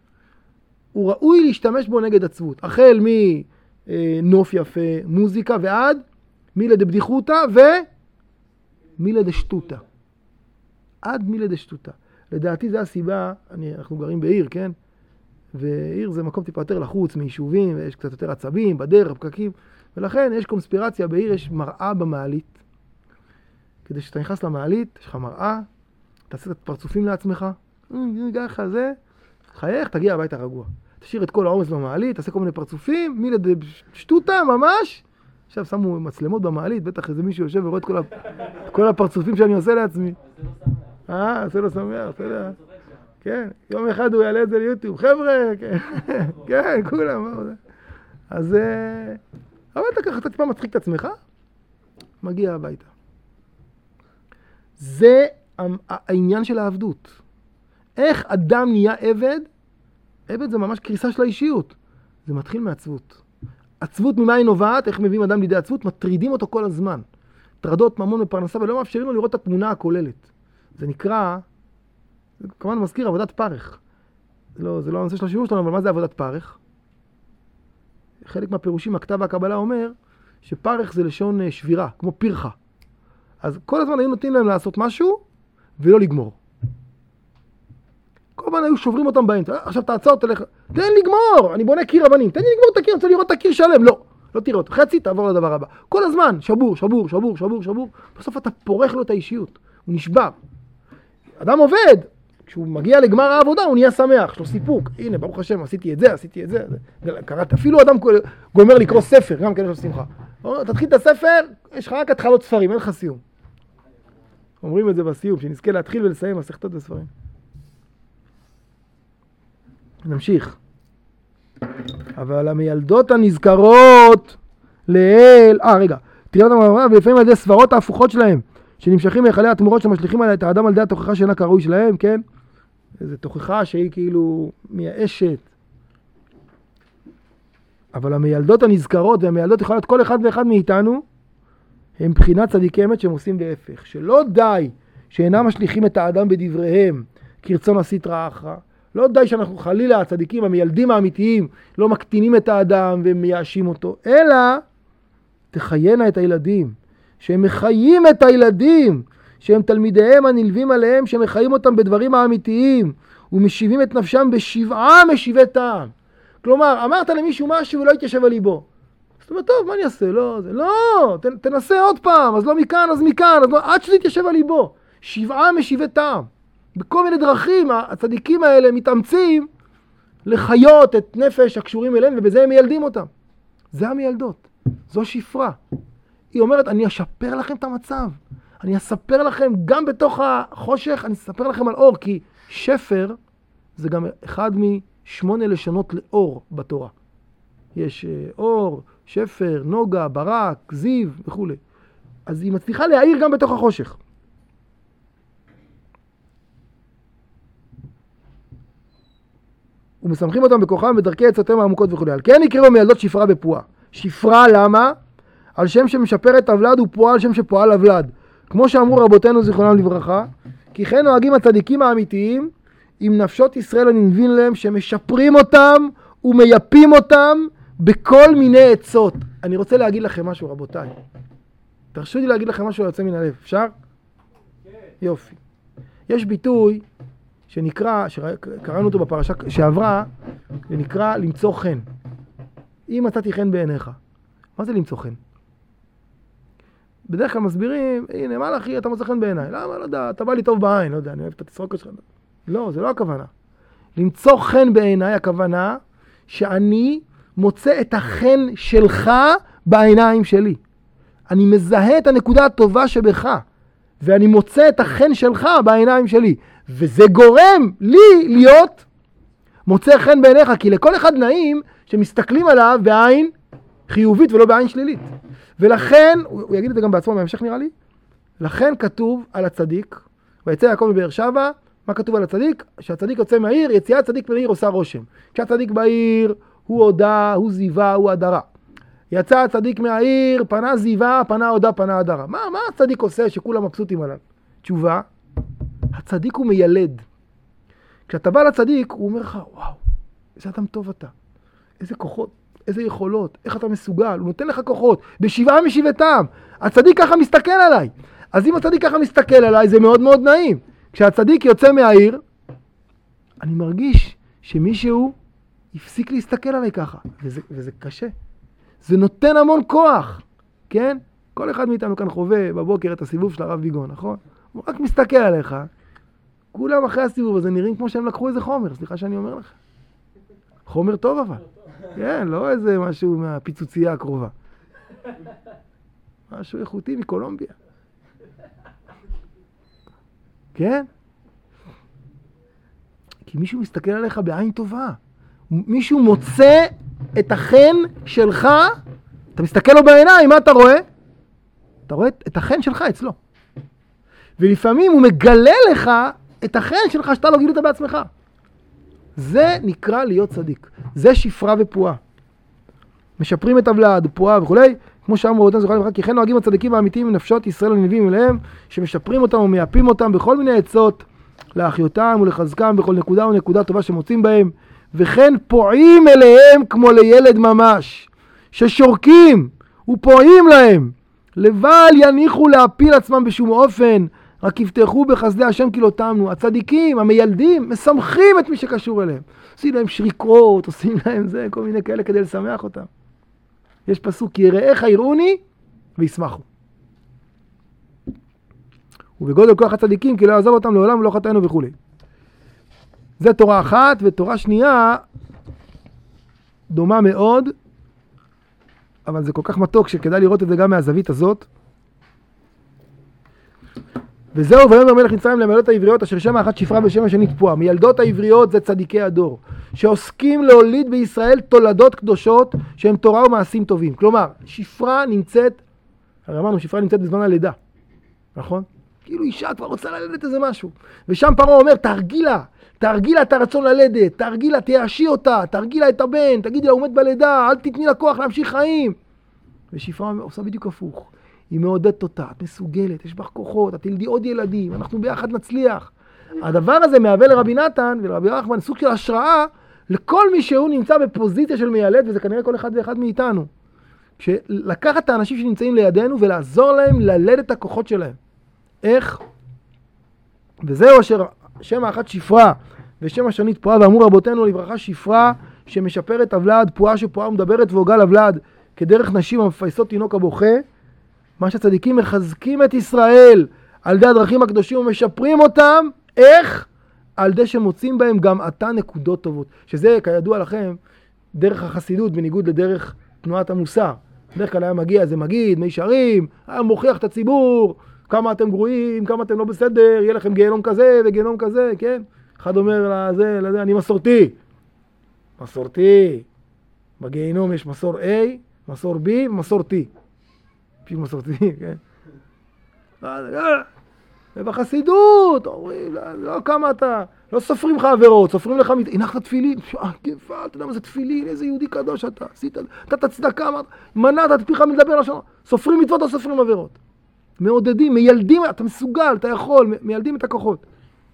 הוא ראוי להשתמש בו נגד עצבות. החל מנוף יפה, מוזיקה ועד מילה דבדיחותא ומילה דשטותא. עד מילה דשטותא. לדעתי זה הסיבה, אני, אנחנו גרים בעיר, כן? ועיר זה מקום טיפה יותר לחוץ מיישובים, ויש קצת יותר עצבים, בדרך, פקקים, ולכן יש קונספירציה בעיר, יש מראה במעלית. כדי שאתה נכנס למעלית, יש לך מראה, תעשה את פרצופים לעצמך, ככה זה, חייך, תגיע הביתה רגוע. תשאיר את כל העומס במעלית, תעשה כל מיני פרצופים, מילה דשטותא ממש. עכשיו שמו מצלמות במעלית, בטח איזה מישהו יושב ורואה את כל, ה... כל הפרצופים שאני עושה לעצמי. אה, עושה לו שמח, אתה יודע. כן, יום אחד הוא יעלה את זה ליוטיוב. חבר'ה, כן, כן, כולם. אז אבל אתה ככה, אתה טיפה מצחיק את עצמך, מגיע הביתה. זה העניין של העבדות. איך אדם נהיה עבד? עבד זה ממש קריסה של האישיות. זה מתחיל מעצבות. עצבות ממה היא נובעת? איך מביאים אדם לידי עצבות? מטרידים אותו כל הזמן. טרדות, ממון ופרנסה, ולא מאפשרים לו לראות את התמונה הכוללת. זה נקרא, זה כמובן מזכיר עבודת פרך. זה לא, זה לא הנושא של השיעור שלנו, אבל מה זה עבודת פרך? חלק מהפירושים, הכתב והקבלה אומר, שפרך זה לשון שבירה, כמו פרחה. אז כל הזמן היו נותנים להם לעשות משהו, ולא לגמור. כל הזמן היו שוברים אותם באמצע. עכשיו תעצור, תלך, תן לגמור, אני בונה קיר אבנים, תן לי לגמור את הקיר, אני רוצה לראות את הקיר שלם. לא, לא תראה אותו. חצי, תעבור לדבר הבא. כל הזמן, שבור, שבור, שבור, שבור, שבור. בסוף אתה פורח לו את האישיות. הוא נשבר. אדם עובד, כשהוא מגיע לגמר העבודה, הוא נהיה שמח, יש לו סיפוק. הנה, ברוך השם, עשיתי את זה, עשיתי את זה. קראת, אפילו אדם גומר לקרוא ספר, גם כן יש לו שמחה. תתחיל את הספר, יש לך רק התחלות ספרים, אין לך סיום. אומרים את זה בסיום, שנזכה להתחיל ולסיים מסכתות וספרים. נמשיך. אבל המילדות הנזכרות לאל, אה רגע, תראה אותם אמרה, ולפעמים על ידי סברות ההפוכות שלהם, שנמשכים מהיכלי התמורות שמשליכים עליה את האדם על ידי התוכחה שאינה כראוי שלהם, כן? איזו תוכחה שהיא כאילו מייאשת. אבל המילדות הנזכרות והמילדות יכולות כל אחד ואחד מאיתנו, הם בחינת צדיקי אמת שהם עושים בהפך. שלא די שאינם משליכים את האדם בדבריהם, כרצון הסטרא אחרא. לא די שאנחנו חלילה, הצדיקים, המילדים האמיתיים, לא מקטינים את האדם ומייאשים אותו, אלא תחיינה את הילדים, שהם מחיים את הילדים, שהם תלמידיהם הנלווים עליהם, שהם מחיים אותם בדברים האמיתיים, ומשיבים את נפשם בשבעה משיבי טעם. כלומר, אמרת למישהו משהו ולא התיישב על ליבו. זאת אומרת, טוב, מה אני אעשה? לא, זה, לא, ת, תנסה עוד פעם, אז לא מכאן, אז מכאן, אז לא, עד שזה יתיישב על ליבו. שבעה משיבי טעם. בכל מיני דרכים, הצדיקים האלה מתאמצים לחיות את נפש הקשורים אליהם, ובזה הם מילדים אותם. זה המילדות. זו שפרה. היא אומרת, אני אשפר לכם את המצב. אני אספר לכם, גם בתוך החושך, אני אספר לכם על אור, כי שפר זה גם אחד משמונה לשונות לאור בתורה. יש אור, שפר, נוגה, ברק, זיו וכו'. אז היא מצליחה להעיר גם בתוך החושך. ומשמחים אותם בכוחם בדרכי עצותיהם העמוקות וכו'. על כן יקראו מילדות שפרה בפועה. שפרה למה? על שם שמשפר את הוולד ופועה על שם שפועל הוולד. כמו שאמרו רבותינו זיכרונם לברכה, כי כן נוהגים הצדיקים האמיתיים עם נפשות ישראל הנלווים להם שמשפרים אותם ומייפים אותם בכל מיני עצות. אני רוצה להגיד לכם משהו רבותיי. תרשו לי להגיד לכם משהו יוצא מן הלב. אפשר? כן. יופי. יש ביטוי שנקרא, שקראנו אותו בפרשה שעברה, ונקרא למצוא חן. אם מצאתי חן בעיניך. מה זה למצוא חן? בדרך כלל מסבירים, הנה, מה אחי, אתה מוצא חן בעיניי. למה? לא יודע, אתה בא לי טוב בעין, לא יודע, אני אוהב את התסרוקת שלך. לא, זה לא הכוונה. למצוא חן בעיניי, הכוונה שאני מוצא את החן שלך בעיניים שלי. אני מזהה את הנקודה הטובה שבך, ואני מוצא את החן שלך בעיניים שלי. וזה גורם לי להיות מוצא חן בעיניך, כי לכל אחד נעים שמסתכלים עליו בעין חיובית ולא בעין שלילית. ולכן, הוא יגיד את זה גם בעצמו בהמשך נראה לי, לכן כתוב על הצדיק, ויצא יעקב מבאר שבע, מה כתוב על הצדיק? שהצדיק יוצא מהעיר, יציאת צדיק מהעיר עושה רושם. כשהצדיק בעיר, הוא הודה, הוא זיווה, הוא הדרה. יצא הצדיק מהעיר, פנה זיווה, פנה הודה, פנה הדרה. מה, מה הצדיק עושה שכולם מבסוטים עליו? תשובה, הצדיק הוא מיילד. כשאתה בא לצדיק, הוא אומר לך, וואו, איזה אדם טוב אתה. איזה כוחות, איזה יכולות, איך אתה מסוגל. הוא נותן לך כוחות, בשבעה משבעתם. הצדיק ככה מסתכל עליי. אז אם הצדיק ככה מסתכל עליי, זה מאוד מאוד נעים. כשהצדיק יוצא מהעיר, אני מרגיש שמישהו יפסיק להסתכל עליי ככה. וזה, וזה קשה. זה נותן המון כוח, כן? כל אחד מאיתנו כאן חווה בבוקר את הסיבוב של הרב ביגון, נכון? הוא רק מסתכל עליך, כולם אחרי הסיבוב הזה נראים כמו שהם לקחו איזה חומר, סליחה שאני אומר לך. חומר טוב אבל. כן, לא איזה משהו מהפיצוצייה הקרובה. משהו איכותי מקולומביה. כן? כי מישהו מסתכל עליך בעין טובה. מישהו מוצא את החן שלך, אתה מסתכל לו בעיניים, מה אתה רואה? אתה רואה את החן שלך אצלו. ולפעמים הוא מגלה לך את החן שלך שאתה לא גילית בעצמך. זה נקרא להיות צדיק. זה שפרה ופועה. משפרים את הוולד, פועה וכולי. כמו שאמרו אותם זוכרים לך, כי כן נוהגים הצדיקים האמיתיים מנפשות ישראל הנביאים אליהם, שמשפרים אותם ומייפים אותם בכל מיני עצות, להחיותם ולחזקם בכל נקודה ונקודה טובה שמוצאים בהם, וכן פועים אליהם כמו לילד ממש, ששורקים ופועים להם, לבל יניחו להפיל עצמם בשום אופן, רק יפתחו בחסדי השם כי לא תמנו. הצדיקים, המילדים, משמחים את מי שקשור אליהם. עושים להם שריקות, עושים להם זה, כל מיני כאלה כדי לשמח אותם. יש פסוק, יראיך יראוני וישמחו. ובגודל כוח הצדיקים, כי לא יעזוב אותם לעולם ולא חטאינו וכו'. זה תורה אחת, ותורה שנייה דומה מאוד, אבל זה כל כך מתוק שכדאי לראות את זה גם מהזווית הזאת. וזהו, ויאמר מלך מצרים למילדות העבריות אשר שם האחת שפרה ושם השני תפועה. מילדות העבריות זה צדיקי הדור, שעוסקים להוליד בישראל תולדות קדושות שהם תורה ומעשים טובים. כלומר, שפרה נמצאת, הרי אמרנו, שפרה נמצאת בזמן הלידה, נכון? כאילו אישה כבר רוצה ללדת איזה משהו. ושם פרעה אומר, תרגילה, תרגילה את הרצון ללדת, תרגילה, תיישי אותה, תרגילה את הבן, תגידי לה, הוא מת בלידה, אל תתני לה כוח להמשיך חיים. ושפרה עושה בדיוק הפוך. היא מעודדת אותה, את מסוגלת, יש בך כוחות, את תלדי עוד ילדים, אנחנו ביחד נצליח. הדבר הזה מהווה לרבי נתן ולרבי רחמן סוג של השראה לכל מי שהוא נמצא בפוזיציה של מיילד, וזה כנראה כל אחד ואחד מאיתנו. לקחת את האנשים שנמצאים לידינו ולעזור להם ללד את הכוחות שלהם. איך? וזהו אשר שם האחת שפרה ושם השני תפועה, ואמרו רבותינו לברכה שפרה שמשפרת הוולד, פועה שפועה ומדברת ועוגל הוולד, כדרך נשים המפייסות תינוק הבוכה. מה שהצדיקים מחזקים את ישראל על ידי הדרכים הקדושים ומשפרים אותם, איך? על ידי שמוצאים בהם גם עתה נקודות טובות. שזה כידוע לכם דרך החסידות בניגוד לדרך תנועת המוסר. בדרך כלל היה מגיע, זה מגיד, מישרים, היה מוכיח את הציבור, כמה אתם גרועים, כמה אתם לא בסדר, יהיה לכם גיהנום כזה וגיהנום כזה, כן? אחד אומר לזה, לזה, אני מסורתי. מסורתי. בגיהנום יש מסור A, מסור B ומסור T. בשביל מסורתי, כן? ובחסידות, אומרים, לא כמה אתה, לא סופרים לך עבירות, סופרים לך, הנחת תפילין, כיפה, אתה יודע מה זה תפילין, איזה יהודי קדוש אתה, עשית, אתה תצדקה, מנעת, את פיך מדבר לשון, סופרים מצוות או סופרים עבירות. מעודדים, מיילדים, אתה מסוגל, אתה יכול, מיילדים את הכוחות.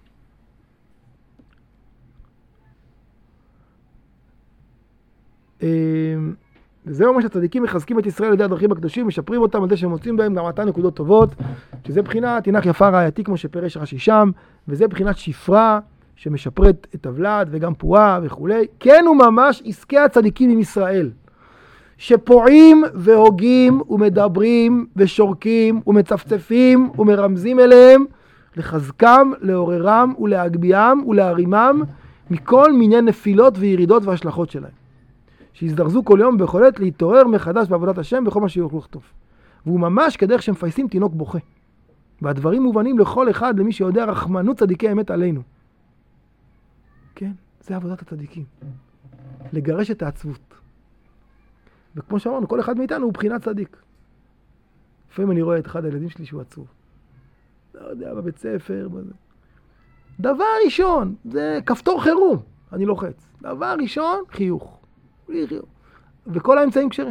וזהו מה שהצדיקים מחזקים את ישראל על ידי הדרכים הקדושים, משפרים אותם על זה שהם מוצאים בהם גם עתה נקודות טובות, שזה בחינת תינך יפה רעייתי כמו שפרש רש"י שם, וזה בחינת שפרה שמשפרת את הוולד וגם פועה וכו'. כן הוא ממש עסקי הצדיקים עם ישראל, שפועים והוגים ומדברים ושורקים ומצפצפים ומרמזים אליהם, לחזקם, לעוררם ולהגביהם ולהרימם מכל מיני נפילות וירידות והשלכות שלהם. שיזדרזו כל יום ביכולת להתעורר מחדש בעבודת השם בכל מה שיוכלו לכתוב. והוא ממש כדרך שמפייסים תינוק בוכה. והדברים מובנים לכל אחד, למי שיודע רחמנות צדיקי האמת עלינו. כן, זה עבודת הצדיקים. לגרש את העצבות. וכמו שאמרנו, כל אחד מאיתנו הוא בחינת צדיק. לפעמים אני רואה את אחד הילדים שלי שהוא עצוב. לא יודע, בבית ספר, בזה. דבר ראשון, זה כפתור חירום. אני לוחץ. דבר ראשון, חיוך. וכל האמצעים כשרים.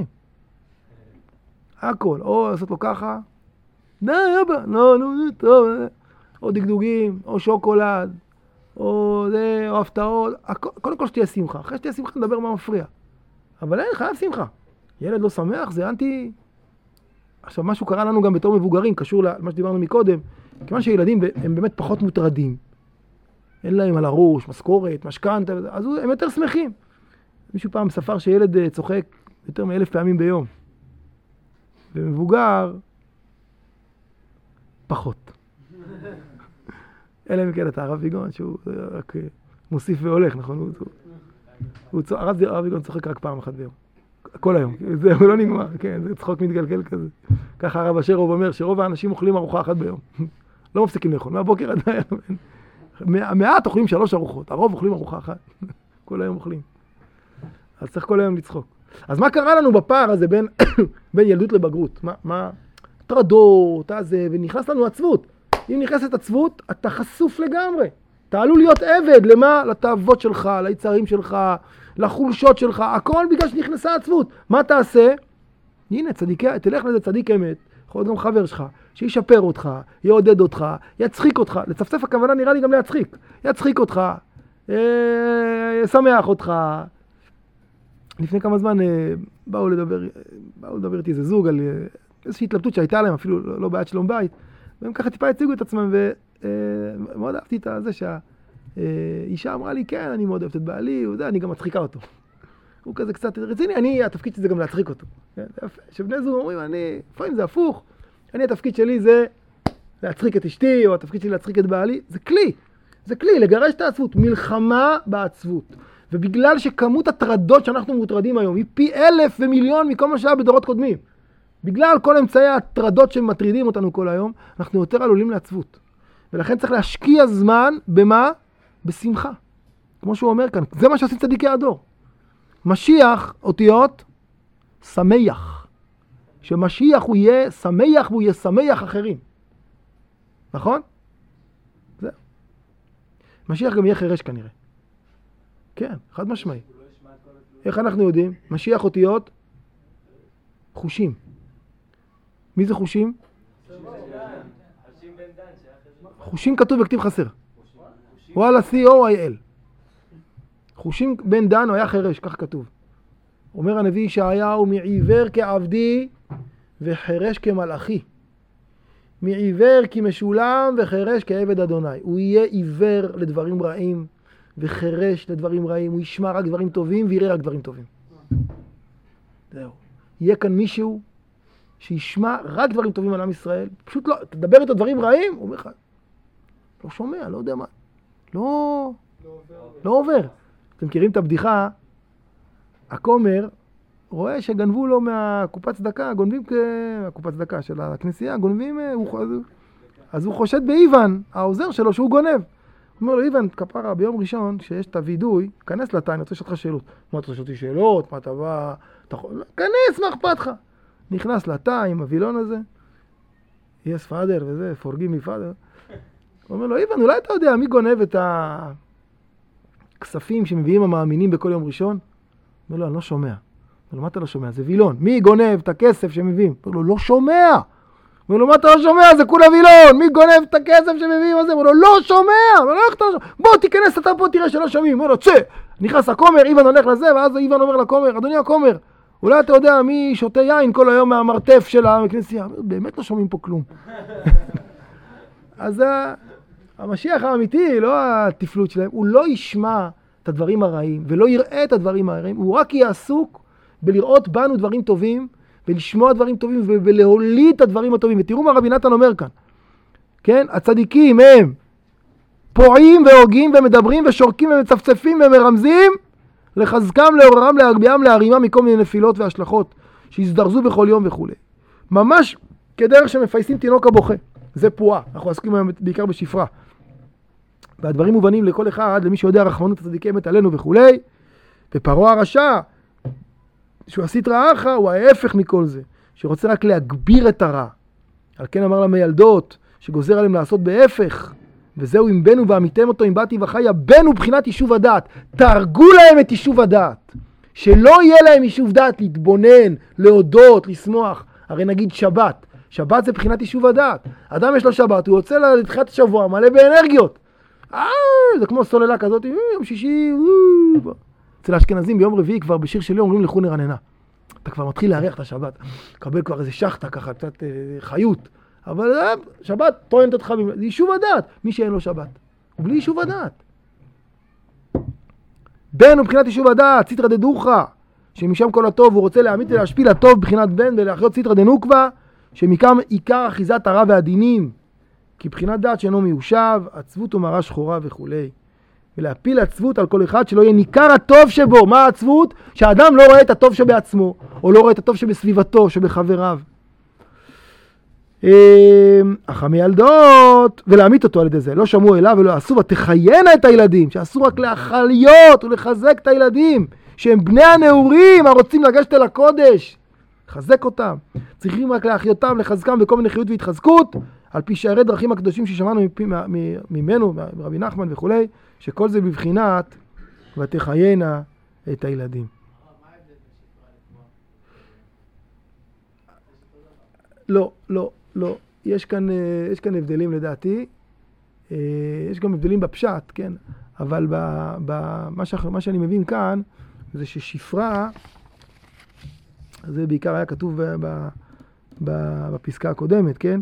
הכל, או לעשות לו ככה, די, יאבא, לא, לא, טוב, או דגדוגים, או שוקולד, או זה, או הפתעות, קודם כל שתהיה שמחה. אחרי שתהיה שמחה נדבר מה מפריע. אבל אין, חייב שמחה. ילד לא שמח, זה אנטי... עכשיו, משהו קרה לנו גם בתור מבוגרים, קשור למה שדיברנו מקודם, כיוון שילדים הם באמת פחות מוטרדים. אין להם על הראש, משכורת, משכנתה, אז הם יותר שמחים. מישהו פעם ספר שילד צוחק יותר מאלף פעמים ביום. ומבוגר, פחות. אלא אם כן אתה הרב ויגון, שהוא רק מוסיף והולך, נכון? הוא, הוא, הוא, הרב, הרב ויגון צוחק רק פעם אחת ביום. כל היום. זה לא נגמר, כן, זה צחוק מתגלגל כזה. ככה הרב אשרוב אומר שרוב האנשים אוכלים ארוחה אחת ביום. לא מפסיקים לאכול, מהבוקר עד הערב. מעט אוכלים שלוש ארוחות, הרוב אוכלים ארוחה אחת. כל היום אוכלים. אז צריך כל היום לצחוק. אז מה קרה לנו בפער הזה בין, בין ילדות לבגרות? מה, מה, טרדות, הזה, ונכנס לנו עצבות. אם נכנסת עצבות, אתה חשוף לגמרי. אתה עלול להיות עבד, למה? לתאוות שלך, ליצרים שלך, לחולשות שלך, הכל בגלל שנכנסה עצבות. מה תעשה? הנה, צדיקי, תלך לזה צדיק אמת, יכול להיות גם חבר שלך, שישפר אותך, יעודד אותך, יצחיק אותך. לצפצף הכוונה נראה לי גם להצחיק. יצחיק אותך, ישמח אותך. לפני כמה זמן באו לדבר, באו לדבר איתי איזה זוג על איזושהי התלבטות שהייתה להם, אפילו לא בעד שלום בית, והם ככה טיפה הציגו את עצמם, ומאוד אהבתי את זה שהאישה אמרה לי, כן, אני מאוד אוהבת את בעלי, אני גם מצחיקה אותו. הוא כזה קצת רציני, אני, התפקיד שלי זה גם להצחיק אותו. שבני זוג אומרים, אני, לפעמים זה הפוך, אני, התפקיד שלי זה להצחיק את אשתי, או התפקיד שלי להצחיק את בעלי, זה כלי, זה כלי, לגרש את העצבות, מלחמה בעצבות. ובגלל שכמות הטרדות שאנחנו מוטרדים היום היא פי אלף ומיליון מכל מה שהיה בדורות קודמים. בגלל כל אמצעי הטרדות שמטרידים אותנו כל היום, אנחנו יותר עלולים לעצבות. ולכן צריך להשקיע זמן במה? בשמחה. כמו שהוא אומר כאן, זה מה שעושים צדיקי הדור. משיח, אותיות, שמח. שמשיח הוא יהיה שמח והוא יהיה שמח אחרים. נכון? זהו. משיח גם יהיה חרש כנראה. כן, חד משמעי. איך אנחנו יודעים? משיח אותיות, חושים. מי זה חושים? חושים כתוב בכתיב חסר. וואלה C-O-I-L. חושים בן דן הוא היה חרש, כך כתוב. אומר הנביא ישעיהו, מעיוור כעבדי וחרש כמלאכי. מעיוור כמשולם וחרש כעבד אדוני. הוא יהיה עיוור לדברים רעים וחרש לדברים רעים. הוא ישמע רק דברים טובים ויראה רק דברים טובים. זהו. יהיה כאן מישהו שישמע רק דברים טובים על עם ישראל. פשוט לא, תדבר איתו דברים רעים, הוא אומר לך, לא שומע, לא יודע מה. לא, לא עובר. אתם מכירים את הבדיחה, הכומר רואה שגנבו לו מהקופת צדקה, גונבים מהקופת צדקה של הכנסייה, גונבים, אז הוא חושד באיוון, העוזר שלו, שהוא גונב. הוא אומר לו, איוון, כפרה, ביום ראשון, כשיש את הוידוי, כנס לתא, אני רוצה לשאול אותך שאלות. מה אתה שואל אותי שאלות? מה אתה בא? כנס, מה אכפת לך? נכנס לתא עם הווילון הזה, yes father וזה, forgive me father. הוא אומר לו, איוון, אולי אתה יודע מי גונב את הכספים שמביאים המאמינים בכל יום ראשון? אומר לו, אני לא שומע. אומר לו, מה אתה לא שומע? זה וילון. מי גונב את הכסף שמביאים? אומר לו, לא שומע. אומר לו, מה אתה לא שומע? זה כולה וילון. מי גונב את הכסף שמביאים הזה? אומר לו, לא שומע. אומר לו, איך אתה לא שומע? בוא תיכנס אתה פה, תראה שלא שומעים. אומר לו, צא. נכנס הכומר, איוון הולך לזה, ואז איוון אומר לכומר, אדוני הכומר, אולי אתה יודע מי שותה יין כל היום מהמרתף של הכנסייה. באמת לא שומעים פה כלום. אז המשיח האמיתי, לא התפלות שלהם, הוא לא ישמע את הדברים הרעים, ולא יראה את הדברים הרעים, הוא רק יהיה עסוק בלראות בנו דברים טובים, ולשמוע דברים טובים, ולהוליד את הדברים הטובים. ותראו מה רבי נתן אומר כאן. כן? הצדיקים הם פועים והוגים ומדברים ושורקים ומצפצפים ומרמזים, לחזקם, לעוררם, להגביהם, להרימם מכל מיני נפילות והשלכות שיזדרזו בכל יום וכו'. ממש כדרך שמפייסים תינוק הבוכה. זה פועה. אנחנו עסקים היום בעיקר בשפרה. והדברים מובנים לכל אחד, למי שיודע רחמנות הצדיקי אמת עלינו וכו'. ופרעה הרשע, שהוא הסטרא אחרא, הוא ההפך מכל זה. שרוצה רק להגביר את הרע. על כן אמר למילדות, שגוזר עליהם לעשות בהפך. וזהו אם בנו ועמיתם אותו אם באתי וחיה, בנו בחינת יישוב הדעת. תהרגו להם את יישוב הדעת. שלא יהיה להם יישוב דעת להתבונן, להודות, לשמוח. הרי נגיד שבת. שבת זה בחינת יישוב הדעת. אדם יש לו שבת, הוא יוצא לתחילת השבוע מלא באנרגיות. זה כמו סוללה כזאת, יום שישי, אצל האשכנזים ביום רביעי כבר בשיר שלי אומרים לכו נרננה. אתה כבר מתחיל להריח את השבת, קבל כבר איזה שחטה ככה, קצת חיות. אבל שבת טוענת אותך, זה יישוב הדעת, מי שאין לו שבת. בלי יישוב הדעת. בן מבחינת יישוב הדעת, ציטרא דדוכא, שמשם כל הטוב, הוא רוצה להעמיד ולהשפיל הטוב בבחינת בן ולהחיות ציטרא דנוקבה, שמכאן עיקר אחיזת הרע והדינים, כי בחינת דעת שאינו מיושב, עצבות ומראה שחורה וכו'. ולהפיל עצבות על כל אחד שלא יהיה ניכר הטוב שבו. מה העצבות? שהאדם לא רואה את הטוב שבעצמו, או לא רואה את הטוב שבסביבתו, שבחבריו. אך המילדות, ולהעמיד אותו על ידי זה, לא שמעו אליו ולא עשו, ותחיינה את הילדים, שאסור רק להחליות ולחזק את הילדים, שהם בני הנעורים הרוצים לגשת אל הקודש. לחזק אותם. צריכים רק להחיותם, לחזקם בכל מיני חיות והתחזקות, על פי שערי דרכים הקדושים ששמענו ממנו, מרבי נחמן וכו', שכל זה בבחינת ותחיינה את הילדים. לא, לא, לא. יש כאן, יש כאן הבדלים לדעתי. יש גם הבדלים בפשט, כן? אבל מה שאני מבין כאן, זה ששפרה, זה בעיקר היה כתוב בפסקה הקודמת, כן?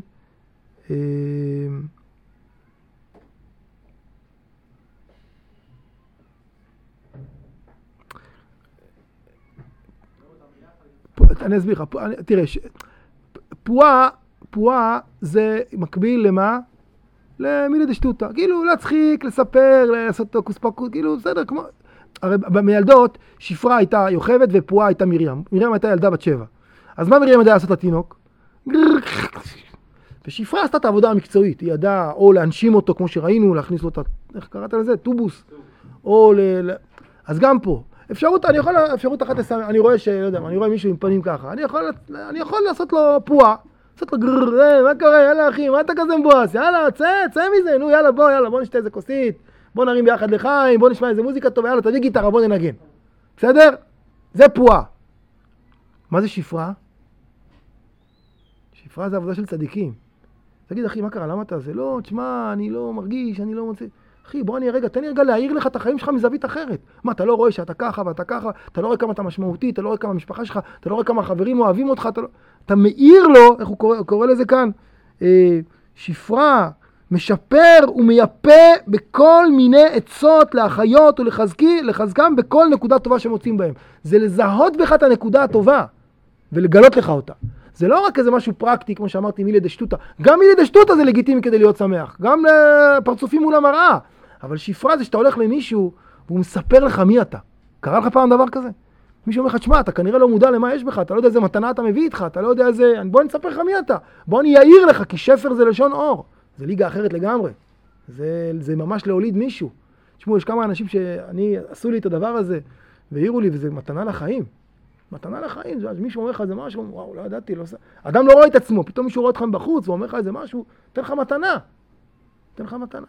אני אסביר לך, תראה, פועה, פועה זה מקביל למה? למילי דשטוטה, כאילו להצחיק, לספר, לעשות תוקוס פוקוס, כאילו בסדר, כמו... הרי במילדות, שפרה הייתה יוכבת ופועה הייתה מרים. מרים הייתה ילדה בת שבע. אז מה מרים ידעה לעשות לתינוק? ושפרה עשתה את העבודה המקצועית, היא ידעה או להנשים אותו כמו שראינו, להכניס לו את, איך קראת לזה? טובוס. או ל... אז גם פה, אפשרות, אני יכול, אפשרות אחת לסמך, אני רואה ש... לא יודע, אני רואה מישהו עם פנים ככה, אני יכול, אני יכול לעשות לו פועה, לעשות לו גרר, מה קורה, יאללה אחי, מה אתה כזה מבואס? יאללה, צא, צא מזה, נו יאללה בוא, יאללה, בוא נשתה איזה כוסית, בוא נרים ביחד לחיים, בוא נשמע איזה מוזיקה טובה, יאללה, תביא גיטרה, בוא ננגן. בסדר? זה פועה. מה זה שפרה? שפרה זה עבודה של צדיקים. תגיד, אחי, מה קרה? למה אתה? זה לא, תשמע, אני לא מרגיש, אני לא מוצא... אחי, בוא אני רגע, תן לי רגע להעיר לך את החיים שלך מזווית אחרת. מה, אתה לא רואה שאתה ככה ואתה ככה, אתה לא רואה כמה אתה משמעותי, אתה לא רואה כמה המשפחה שלך, אתה לא רואה כמה החברים אוהבים אותך, אתה, לא... אתה מאיר לו, איך הוא קורא, קורא לזה כאן? אה, שפרה, משפר ומייפה בכל מיני עצות להחיות ולחזקי, לחזקם בכל נקודה טובה שמוצאים בהם. זה לזהות בך את הנקודה הטובה ולגלות לך אותה. זה לא רק איזה משהו פרקטי, כמו שאמרתי, מילי דשטוטה. גם מילי דשטוטה זה לגיטימי כדי להיות שמח. גם לפרצופים מול המראה. אבל שפרה זה שאתה הולך למישהו, והוא מספר לך מי אתה. קרה לך פעם דבר כזה? מישהו אומר לך, תשמע, אתה כנראה לא מודע למה יש בך, אתה לא יודע איזה מתנה אתה מביא איתך, אתה לא יודע איזה... בוא נספר לך מי אתה. בוא אני אעיר לך, כי שפר זה לשון אור. זה ליגה אחרת לגמרי. זה, זה ממש להוליד מישהו. תשמעו, יש כמה אנשים שאני, עשו לי את הדבר הזה, והעירו לי, וזה מתנה לחיים. מתנה לחיים, זה, מישהו אומר לך איזה משהו, וואו, לא ידעתי, לא... אדם לא רואה את עצמו, פתאום מישהו רואה אותך בחוץ, ואומר לך איזה משהו, תן לך מתנה. תן לך מתנה.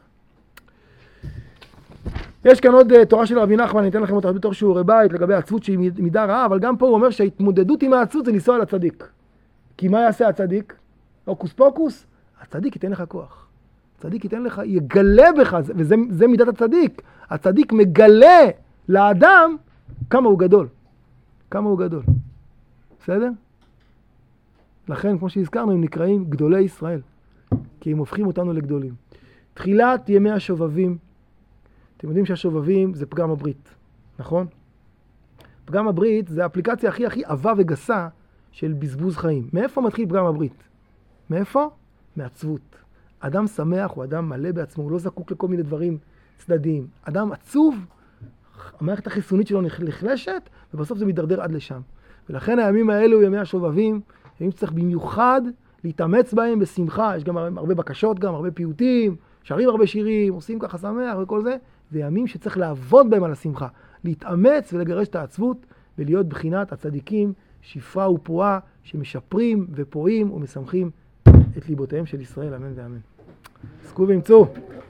יש כאן עוד uh, תורה של רבי נחמן, אני אתן לכם אותה בתור שיעורי בית, לגבי עצבות שהיא מידה רעה, אבל גם פה הוא אומר שההתמודדות עם העצבות זה לנסוע לצדיק. כי מה יעשה הצדיק? הוקוס פוקוס? הצדיק ייתן לך כוח. הצדיק ייתן לך, יגלה בך, וזה זה מידת הצדיק. הצדיק מגלה לאדם כמה הוא גדול. כמה הוא גדול. בסדר? לכן, כמו שהזכרנו, הם נקראים גדולי ישראל. כי הם הופכים אותנו לגדולים. תחילת ימי השובבים. אתם יודעים שהשובבים זה פגם הברית. נכון? פגם הברית זה האפליקציה הכי הכי עבה וגסה של בזבוז חיים. מאיפה מתחיל פגם הברית? מאיפה? מעצבות. אדם שמח הוא אדם מלא בעצמו, הוא לא זקוק לכל מיני דברים צדדיים. אדם עצוב, המערכת החיסונית שלו נחלשת, ובסוף זה מתדרדר עד לשם. ולכן הימים האלו, ימי השובבים, ימים שצריך במיוחד להתאמץ בהם בשמחה. יש גם הרבה בקשות, גם הרבה פיוטים, שרים הרבה שירים, עושים ככה שמח וכל זה. זה ימים שצריך לעבוד בהם על השמחה. להתאמץ ולגרש את העצבות, ולהיות בחינת הצדיקים, שפרה ופועה, שמשפרים ופועים ומשמחים את ליבותיהם של ישראל, אמן ואמן. עסקו ואמצו.